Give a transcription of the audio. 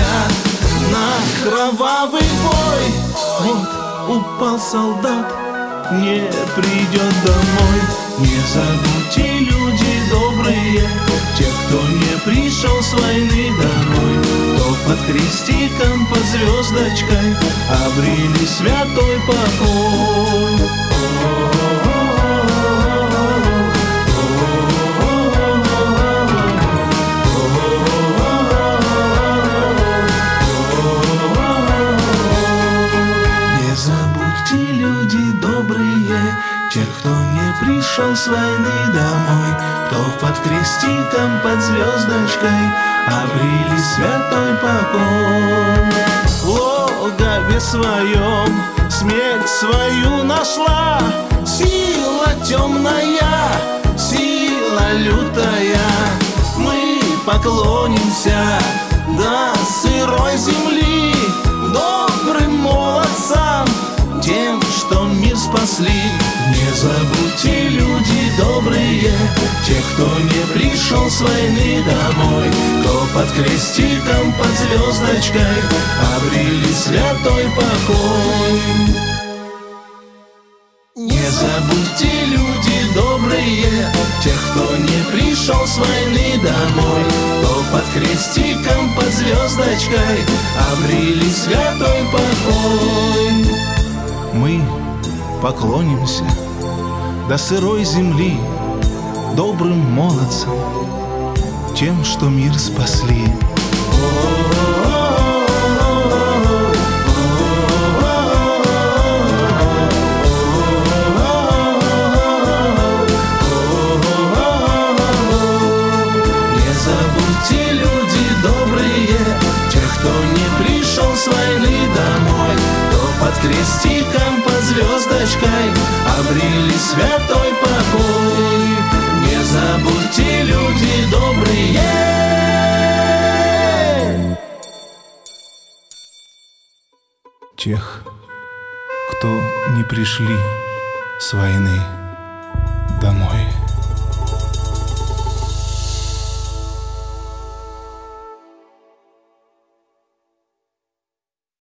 взгляд на кровавый бой. Вот упал солдат, не придет домой. Не забудьте, люди добрые, тех, кто не пришел с войны домой, кто под крестиком, под звездочкой обрели святой покой. Не забудьте, люди добрые, тех, кто не пришел с войны домой, кто под крестиком, под звездочкой обрели святой покой. В логове своем смерть свою нашла, сила темная, сила лютая. Мы поклонимся до сырой земли добрым молодцам, тем, что мир спасли. Не забудьте, люди добрые, тех, кто не пришел с войны домой, кто под крестиком, под звездочкой обрели святой покой. Не забудьте, люди добрые, тех, кто не пришел с войны домой, кто под крестиком, под звездочкой обрели святой покой. Мы поклонимся до сырой земли добрым молодцам, тем, что мир спасли. Не забудьте, люди добрые, тех, кто не пришел с войны домой, кто под крестиком, под звездочкой обрели святой покой. Не забудьте, люди добрые. Тех, кто не пришли с войны домой.